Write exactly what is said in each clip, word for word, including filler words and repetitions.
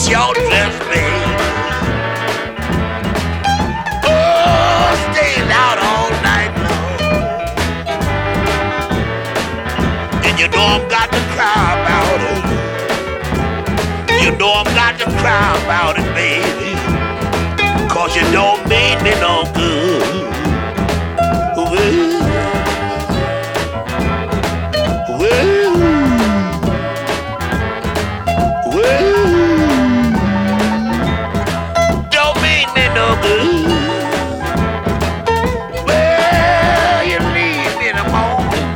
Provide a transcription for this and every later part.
your dress, babe. Oh, staying out all night long. And you know I'm got to cry about it. You know I'm got to cry about it, baby. Cause you don't mean me no good. Well, well, well, don't mean me no good. Well, you leave me in the morning.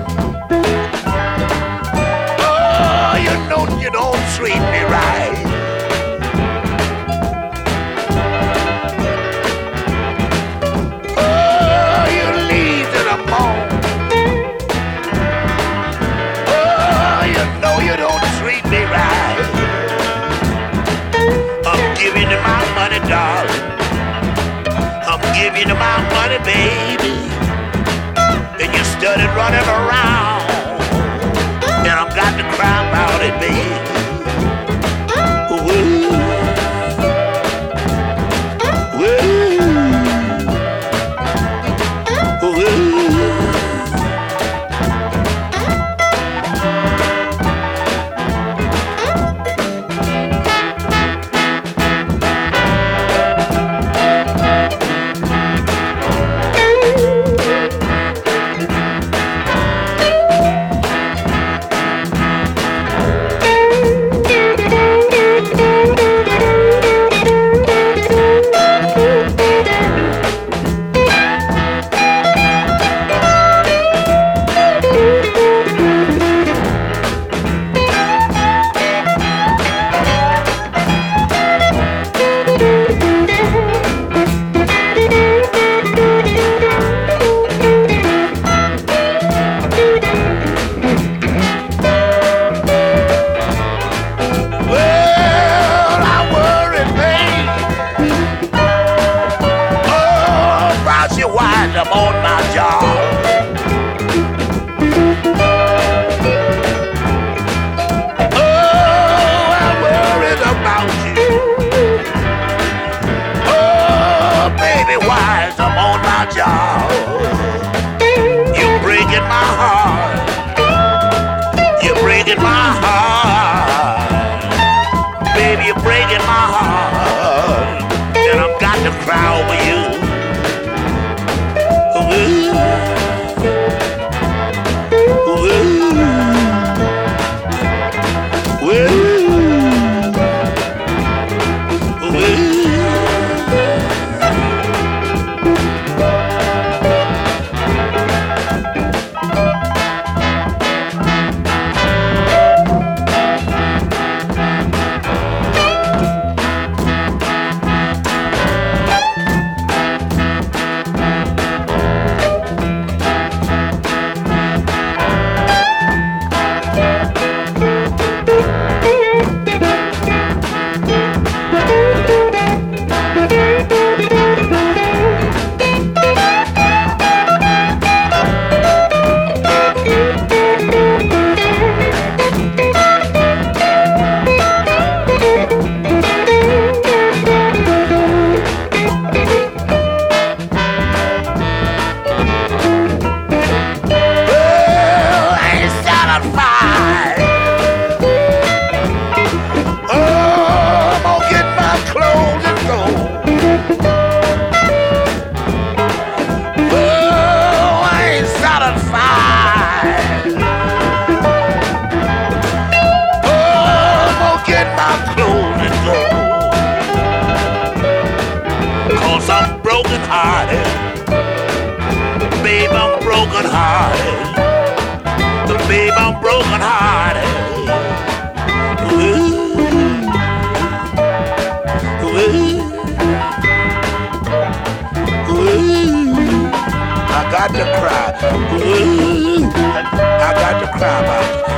Oh, you know you don't treat me right. Oh, you leave in the morning. Oh, you know you don't treat me right. I'm giving you my money, darling. I'm giving you my money, baby. And you started running around. And I've got to cry about it, baby. Ooh. I'm on my job. Oh, I'm worried about you. Oh, baby, why I'm on my job? You're breaking my heart. You're breaking my heart. Baby, you're breaking my heart. And I've got to cry over you. Babe, I'm broken hearted. Babe, I'm broken hearted. Ooh. Ooh. Ooh. I got to cry. Ooh. I got to cry about it.